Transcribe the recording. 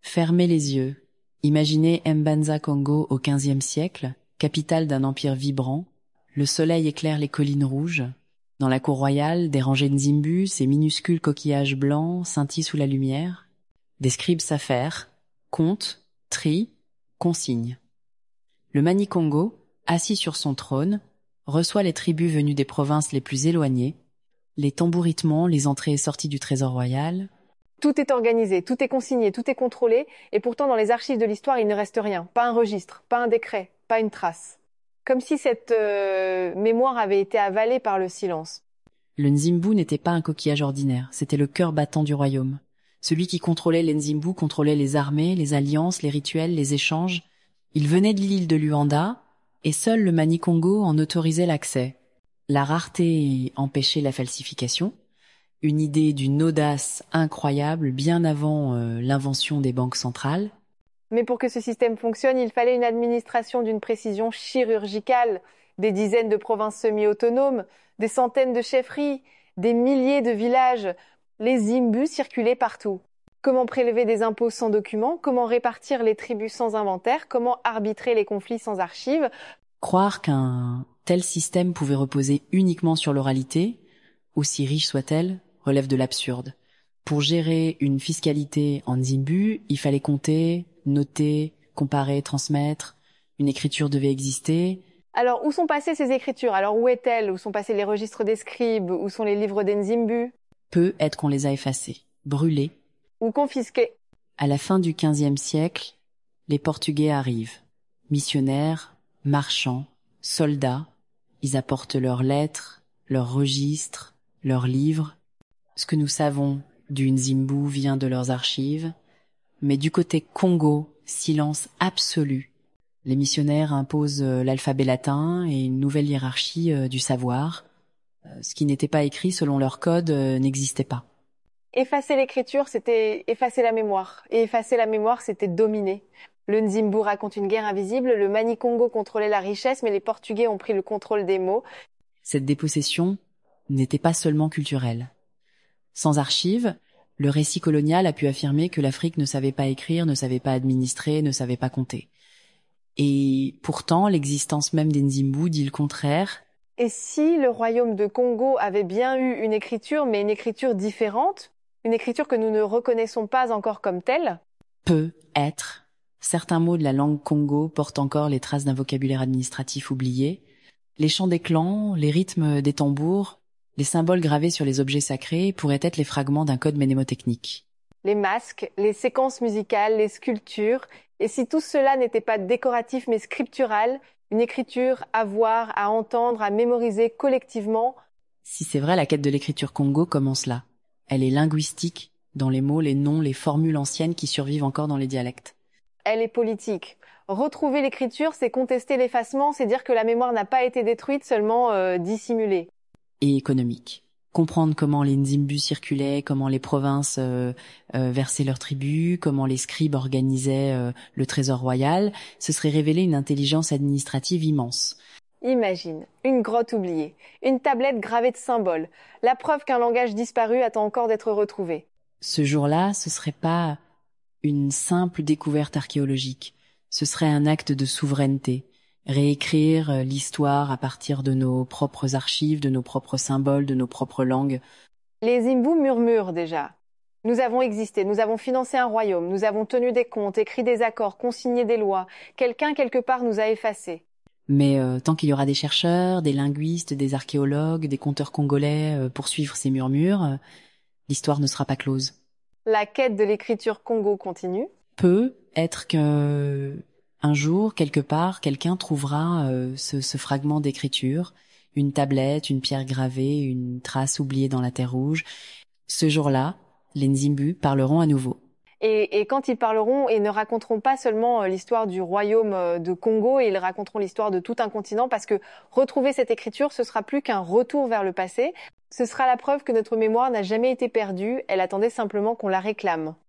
Fermez les yeux. Imaginez Mbanza-Congo au XVe siècle, capitale d'un empire vibrant. Le soleil éclaire les collines rouges. Dans la cour royale, des rangées Nzimbu, ces minuscules coquillages blancs scintillent sous la lumière. Des scribes s'affairent, comptent, trient, consignent. Le Mani-Congo, assis sur son trône, reçoit les tribus venues des provinces les plus éloignées, les tambouritements, les entrées et sorties du trésor royal. Tout est organisé, tout est consigné, tout est contrôlé, et pourtant dans les archives de l'histoire, il ne reste rien. Pas un registre, pas un décret, pas une trace. Comme si cette mémoire avait été avalée par le silence. Le Nzimbu n'était pas un coquillage ordinaire, c'était le cœur battant du royaume. Celui qui contrôlait les Nzimbu contrôlait les armées, les alliances, les rituels, les échanges. Il venait de l'île de Luanda, et seul le Mani-Congo en autorisait l'accès. La rareté empêchait la falsification, une idée d'une audace incroyable bien avant l'invention des banques centrales. Mais pour que ce système fonctionne, il fallait une administration d'une précision chirurgicale, des dizaines de provinces semi-autonomes, des centaines de chefferies, des milliers de villages. Les imbus circulaient partout. Comment prélever des impôts sans documents? Comment répartir les tribus sans inventaire? Comment arbitrer les conflits sans archives? Croire qu'un tel système pouvait reposer uniquement sur l'oralité, aussi riche soit-elle, relève de l'absurde. Pour gérer une fiscalité en Nzimbu, il fallait compter, noter, comparer, transmettre. Une écriture devait exister. Alors, où sont passées ces écritures? Alors, où est-elle? Où sont passés les registres des scribes? Où sont les livres des Nzimbu? Peut être qu'on les a effacés, brûlés. Ou confisqués? À la fin du XVe siècle, les Portugais arrivent. Missionnaires, marchands, soldats. Ils apportent leurs lettres, leurs registres, leurs livres. Ce que nous savons du Nzimbu vient de leurs archives. Mais du côté Congo, silence absolu. Les missionnaires imposent l'alphabet latin et une nouvelle hiérarchie du savoir. Ce qui n'était pas écrit selon leur code n'existait pas. Effacer l'écriture, c'était effacer la mémoire. Et effacer la mémoire, c'était dominer. Le Nzimbu raconte une guerre invisible, le Mani-Congo contrôlait la richesse, mais les Portugais ont pris le contrôle des mots. Cette dépossession n'était pas seulement culturelle. Sans archives, le récit colonial a pu affirmer que l'Afrique ne savait pas écrire, ne savait pas administrer, ne savait pas compter. Et pourtant, l'existence même des Nzimbu dit le contraire. Et si le royaume de Congo avait bien eu une écriture, mais une écriture différente, une écriture que nous ne reconnaissons pas encore comme telle? Peut être. Certains mots de la langue Congo portent encore les traces d'un vocabulaire administratif oublié. Les chants des clans, les rythmes des tambours, les symboles gravés sur les objets sacrés pourraient être les fragments d'un code mnémotechnique. Les masques, les séquences musicales, les sculptures, et si tout cela n'était pas décoratif mais scriptural, une écriture à voir, à entendre, à mémoriser collectivement. Si c'est vrai, la quête de l'écriture Congo commence là. Elle est linguistique, dans les mots, les noms, les formules anciennes qui survivent encore dans les dialectes. Elle est politique. Retrouver l'écriture, c'est contester l'effacement, c'est dire que la mémoire n'a pas été détruite, seulement dissimulée. Et économique. Comprendre comment les Nzimbu circulaient, comment les provinces versaient leurs tribus, comment les scribes organisaient le trésor royal, ce serait révéler une intelligence administrative immense. Imagine, une grotte oubliée, une tablette gravée de symboles, la preuve qu'un langage disparu attend encore d'être retrouvé. Ce jour-là, ce serait pas une simple découverte archéologique, ce serait un acte de souveraineté. Réécrire l'histoire à partir de nos propres archives, de nos propres symboles, de nos propres langues. Les Imbus murmurent déjà. Nous avons existé, nous avons financé un royaume, nous avons tenu des comptes, écrit des accords, consigné des lois. Quelqu'un quelque part nous a effacés. Mais tant qu'il y aura des chercheurs, des linguistes, des archéologues, des conteurs congolais pour suivre ces murmures, l'histoire ne sera pas close. La quête de l'écriture Congo continue. Peut être que un jour, quelque part, quelqu'un trouvera ce fragment d'écriture, une tablette, une pierre gravée, une trace oubliée dans la terre rouge. Ce jour-là, les Nzimbu parleront à nouveau. Et quand ils parleront, ils ne raconteront pas seulement l'histoire du royaume de Congo, ils raconteront l'histoire de tout un continent, parce que retrouver cette écriture, ce sera plus qu'un retour vers le passé. Ce sera la preuve que notre mémoire n'a jamais été perdue, elle attendait simplement qu'on la réclame.